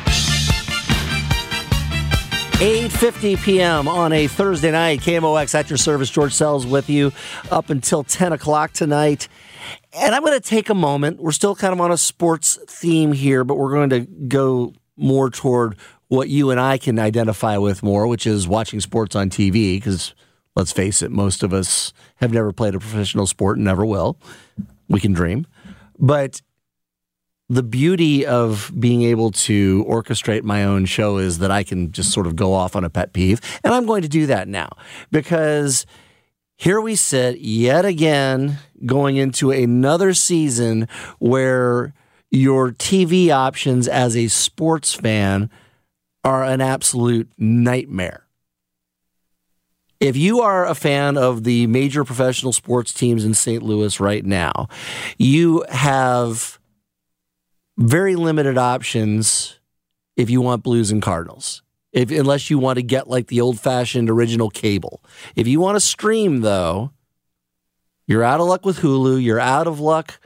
8:50 p.m. on a Thursday night. KMOX at your service. George Sells with you up until 10 o'clock tonight. And I'm going to take a moment. We're still kind of on a sports theme here, but we're going to go more toward what you and I can identify with more, which is watching sports on TV, because let's face it, most of us have never played a professional sport and never will. We can dream. But the beauty of being able to orchestrate my own show is that I can just sort of go off on a pet peeve. And I'm going to do that now, because here we sit yet again going into another season where your TV options as a sports fan are an absolute nightmare. If you are a fan of the major professional sports teams in St. Louis right now, you have very limited options if you want Blues and Cardinals, unless you want to get like the old-fashioned original cable. If you want to stream, though, you're out of luck with Hulu. You're out of luck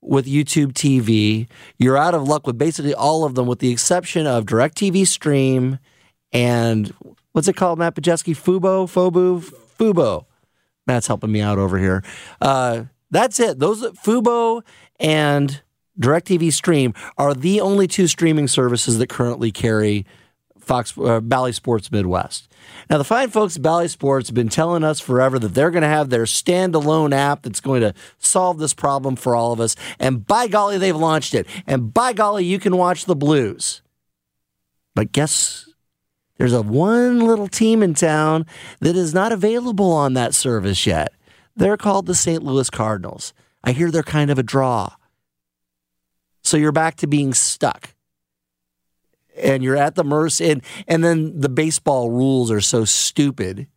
with YouTube TV. You're out of luck with basically all of them, with the exception of DirecTV Stream and what's it called, Matt Pajeski? Fubo. Matt's helping me out over here. That's it. Those Fubo and DirecTV Stream are the only two streaming services that currently carry Bally Sports Midwest. Now, the fine folks at Bally Sports have been telling us forever that they're going to have their standalone app that's going to solve this problem for all of us. And by golly, they've launched it. And by golly, you can watch the Blues. But guess there's one little team in town that is not available on that service yet. They're called the St. Louis Cardinals. I hear they're kind of a draw. So you're back to being stuck. And you're at the mercy, and then the baseball rules are so stupid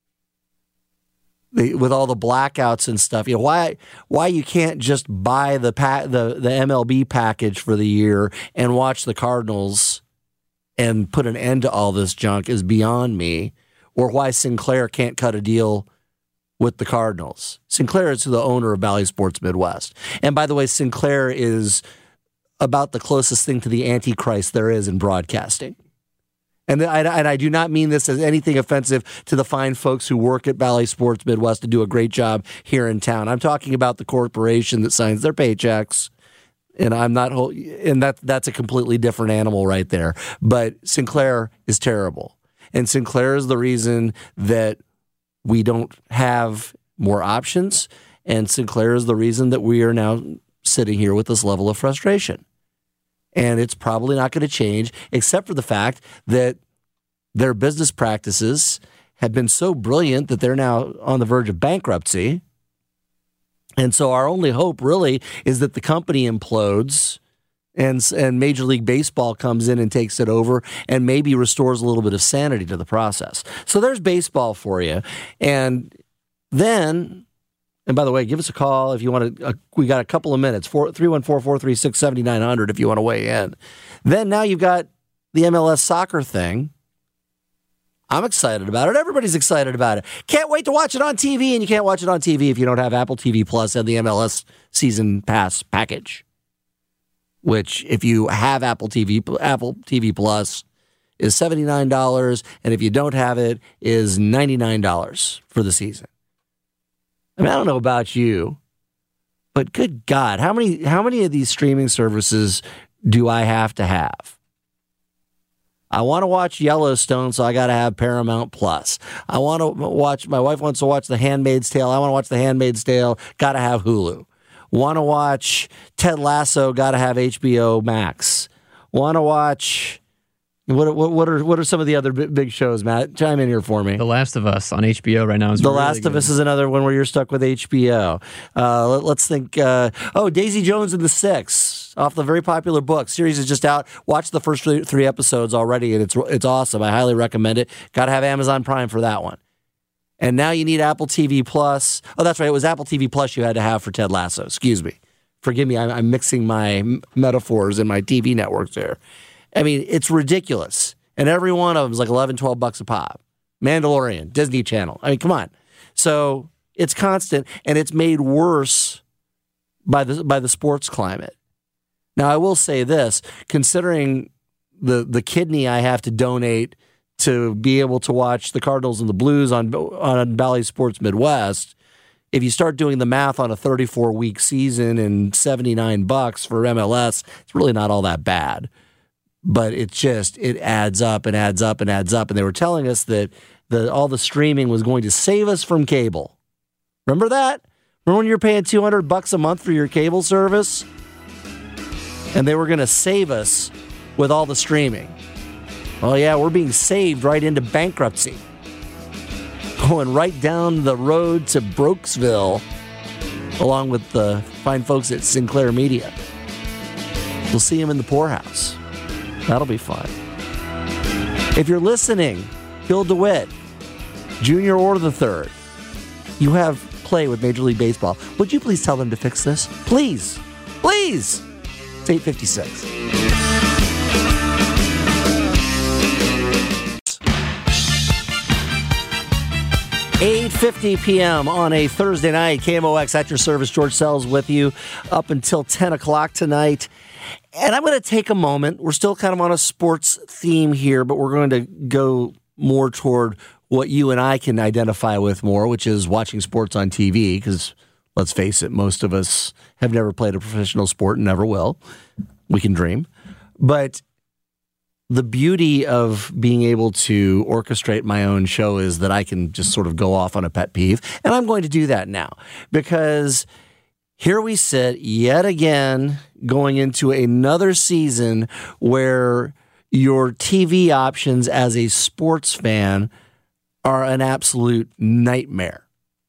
with all the blackouts and stuff. You know, why you can't just buy the MLB package for the year and watch the Cardinals and put an end to all this junk is beyond me. Or why Sinclair can't cut a deal with the Cardinals. Sinclair is the owner of Bally Sports Midwest, and by the way, Sinclair is about the closest thing to the Antichrist there is in broadcasting. And I do not mean this as anything offensive to the fine folks who work at Bally Sports Midwest and do a great job here in town. I'm talking about the corporation that signs their paychecks. And that's a completely different animal right there. But Sinclair is terrible. And Sinclair is the reason that we don't have more options. And Sinclair is the reason that we are now sitting here with this level of frustration. And it's probably not going to change, except for the fact that their business practices have been so brilliant that they're now on the verge of bankruptcy. And so our only hope really is that the company implodes and Major League Baseball comes in and takes it over and maybe restores a little bit of sanity to the process. So there's baseball for you. And then... And by the way, give us a call if you want to. We got a couple of minutes, 314-436-7900 if you want to weigh in. Then now you've got the MLS soccer thing. I'm excited about it. Everybody's excited about it. Can't wait to watch it on TV, and you can't watch it on TV if you don't have Apple TV Plus and the MLS Season Pass package, which if you have Apple TV Plus is $79, and if you don't have it is $99 for the season. I mean, I don't know about you, but good God, how many of these streaming services do I have to have? I want to watch Yellowstone, so I got to have Paramount Plus. I want to watch. My wife wants to watch The Handmaid's Tale. I want to watch The Handmaid's Tale. Got to have Hulu. Want to watch Ted Lasso? Got to have HBO Max. Want to watch. What are some of the other big shows, Matt? Chime in here for me. The Last of Us on HBO right now is The really Last good. of Us is another one where you're stuck with HBO. Let's think. Daisy Jones and the Six, off the very popular book. Series is just out. Watch the first three episodes already, and it's awesome. I highly recommend it. Got to have Amazon Prime for that one. And now you need Apple TV Plus. Oh, that's right. It was Apple TV Plus you had to have for Ted Lasso. Excuse me. Forgive me. I'm mixing my metaphors and my TV networks there. I mean, it's ridiculous. And every one of them is like $11, $12 a pop. Mandalorian, Disney Channel. I mean, come on. So it's constant, and it's made worse by the sports climate. Now, I will say this, considering the kidney I have to donate to be able to watch the Cardinals and the Blues on Bally Sports Midwest, if you start doing the math on a 34-week season and $79 for MLS, it's really not all that bad. But it adds up and adds up and adds up. And they were telling us that all the streaming was going to save us from cable. Remember that? Remember when you were paying $200 a month for your cable service? And they were going to save us with all the streaming. Well, yeah, we're being saved right into bankruptcy. Going right down the road to Brokesville, along with the fine folks at Sinclair Media. We'll see them in the poorhouse. That'll be fun. If you're listening, Bill DeWitt, Jr. or the Third, you have play with Major League Baseball. Would you please tell them to fix this? Please. Please. It's 8:56. 8:50 p.m. on a Thursday night. KMOX at your service. George Sells with you up until 10 o'clock tonight. And I'm going to take a moment. We're still kind of on a sports theme here, but we're going to go more toward what you and I can identify with more, which is watching sports on TV, because let's face it, most of us have never played a professional sport and never will. We can dream. But the beauty of being able to orchestrate my own show is that I can just sort of go off on a pet peeve. And I'm going to do that now, because here we sit yet again going into another season where your TV options as a sports fan are an absolute nightmare.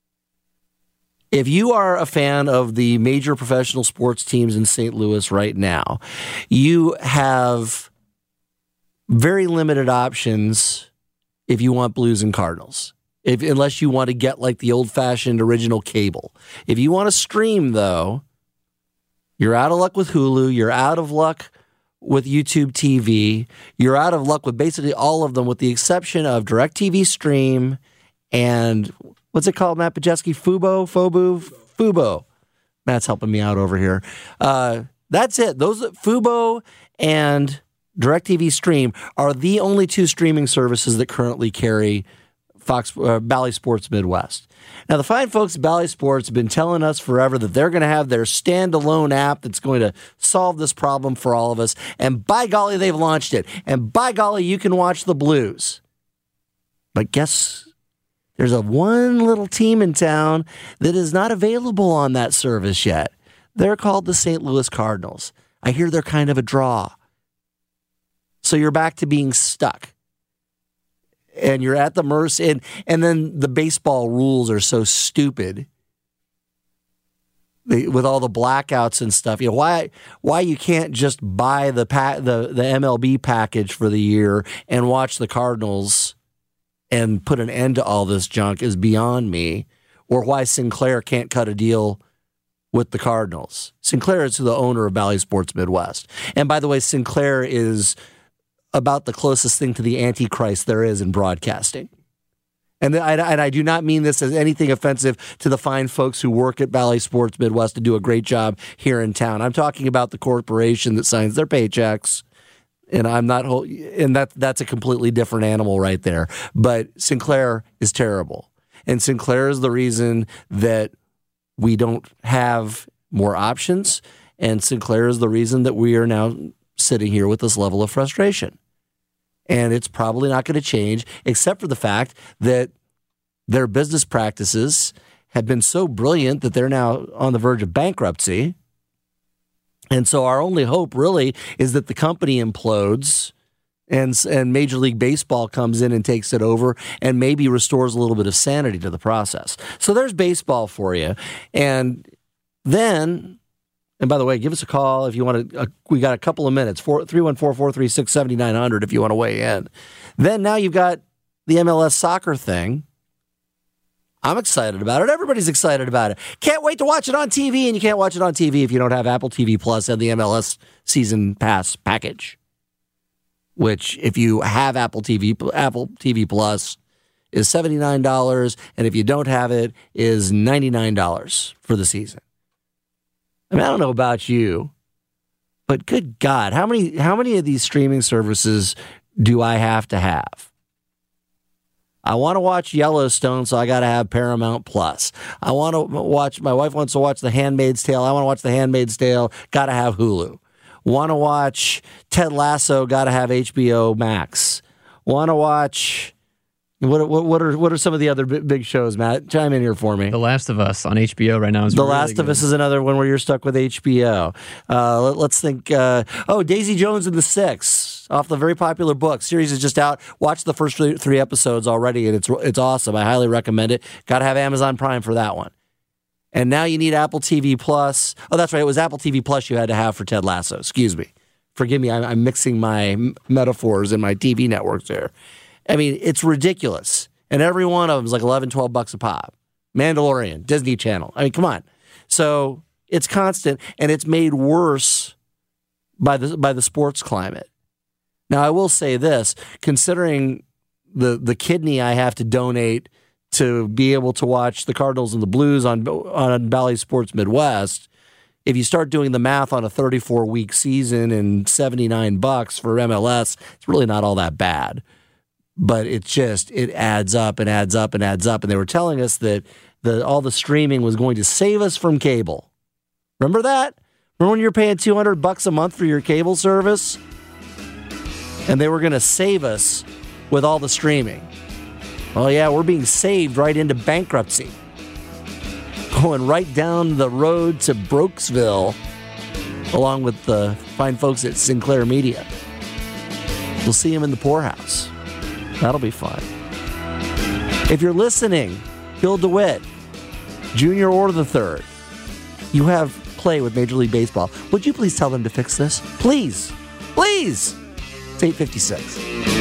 If you are a fan of the major professional sports teams in St. Louis right now, you have very limited options if you want Blues and Cardinals, unless you want to get like the old-fashioned original cable. If you want to stream, though, you're out of luck with Hulu. You're out of luck with YouTube TV. You're out of luck with basically all of them, with the exception of DirecTV Stream and what's it called, Matt Pajeski? Fubo. Matt's helping me out over here. That's it. Those Fubo and DirecTV Stream are the only two streaming services that currently carry Bally Sports Midwest. Now, the fine folks at Bally Sports have been telling us forever that they're going to have their standalone app that's going to solve this problem for all of us. And by golly, they've launched it. And by golly, you can watch the Blues. But guess there's one little team in town that is not available on that service yet. They're called the St. Louis Cardinals. I hear they're kind of a draw. So you're back to being stuck. And you're at the mercy. And then the baseball rules are so stupid. With all the blackouts and stuff. You know, why you can't just buy the MLB package for the year and watch the Cardinals and put an end to all this junk is beyond me. Or why Sinclair can't cut a deal with the Cardinals. Sinclair is the owner of Bally Sports Midwest. And by the way, Sinclair is about the closest thing to the Antichrist there is in broadcasting. And I do not mean this as anything offensive to the fine folks who work at Bally Sports Midwest to do a great job here in town. I'm talking about the corporation that signs their paychecks. And that's a completely different animal right there. But Sinclair is terrible. And Sinclair is the reason that we don't have more options. And Sinclair is the reason that we are now sitting here with this level of frustration. And it's probably not going to change, except for the fact that their business practices have been so brilliant that they're now on the verge of bankruptcy. And so our only hope really is that the company implodes and Major League Baseball comes in and takes it over and maybe restores a little bit of sanity to the process. So there's baseball for you. And then, and by the way, give us a call if you want to. We got a couple of minutes, 314-436-7900 if you want to weigh in. Then now you've got the MLS soccer thing. I'm excited about it. Everybody's excited about it. Can't wait to watch it on TV, and you can't watch it on TV if you don't have Apple TV Plus and the MLS Season Pass package, which if you have Apple TV Plus is $79, and if you don't have it is $99 for the season. I mean, I don't know about you, but good God, how many of these streaming services do I have to have? I want to watch Yellowstone, so I got to have Paramount Plus. My wife wants to watch The Handmaid's Tale. I want to watch The Handmaid's Tale, got to have Hulu. Want to watch Ted Lasso, got to have HBO Max. Want to watch, what are some of the other big shows, Matt? Chime in here for me. The Last of Us on HBO right now is The really Last of good. Us is another one where you're stuck with HBO. Let's think. Daisy Jones and the Six, off the very popular book. Series is just out. Watch the first three episodes already, and it's awesome. I highly recommend it. Got to have Amazon Prime for that one. And now you need Apple TV Plus. Oh, that's right. It was Apple TV Plus you had to have for Ted Lasso. Excuse me. Forgive me. I'm mixing my metaphors and my TV networks there. I mean, it's ridiculous. And every one of them is like $11, $12 a pop. Mandalorian, Disney Channel. I mean, come on. So it's constant, and it's made worse by the sports climate. Now, I will say this, considering the kidney I have to donate to be able to watch the Cardinals and the Blues on Bally Sports Midwest. If you start doing the math on a 34-week season and $79 for MLS, it's really not all that bad. But it adds up and adds up and adds up. And they were telling us that all the streaming was going to save us from cable. Remember that? Remember when you're paying $200 a month for your cable service? And they were going to save us with all the streaming. Oh yeah, we're being saved right into bankruptcy. Going right down the road to Brokesville, along with the fine folks at Sinclair Media. We'll see them in the poorhouse. That'll be fun. If you're listening, Phil DeWitt, Junior or the Third, you have play with Major League Baseball. Would you please tell them to fix this? Please. Please. It's 8:56.